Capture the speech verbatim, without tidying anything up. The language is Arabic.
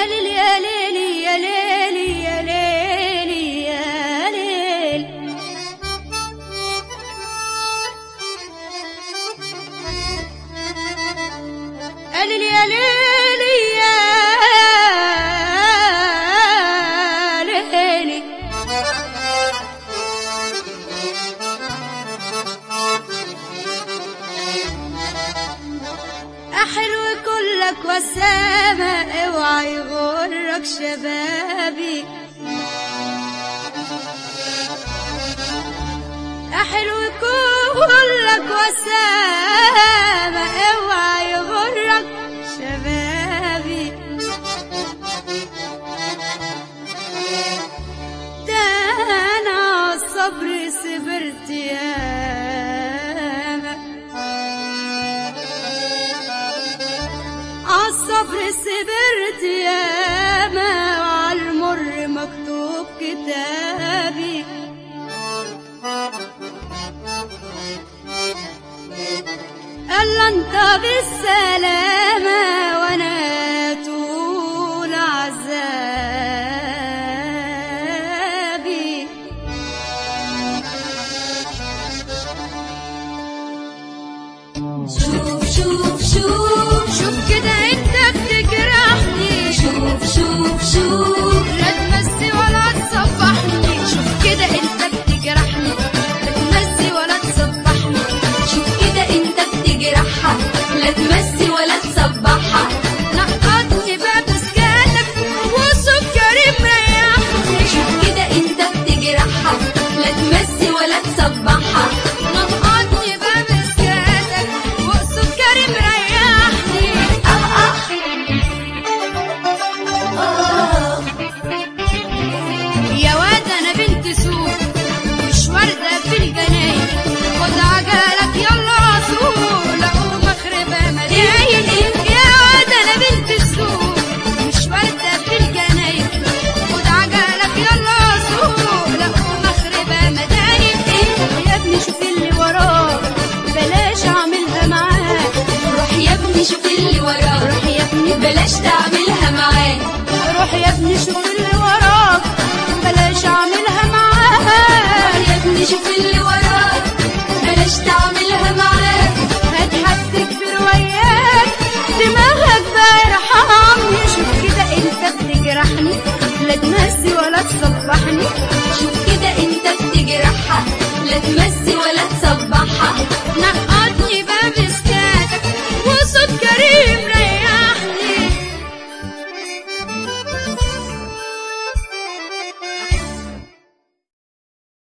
ليل يا ليل يا ليل يا ليل يا ليل ليل يا ليل يا ليل أحلو كلك وسامة اوعى يغرك شبابي أحلو كلك وسامة اوعى يغرك شبابي ده أنا الصبر صبرت ياما عالصبر صبرت ياما وعالمر مكتوب كتابي يلا انت بالسلامة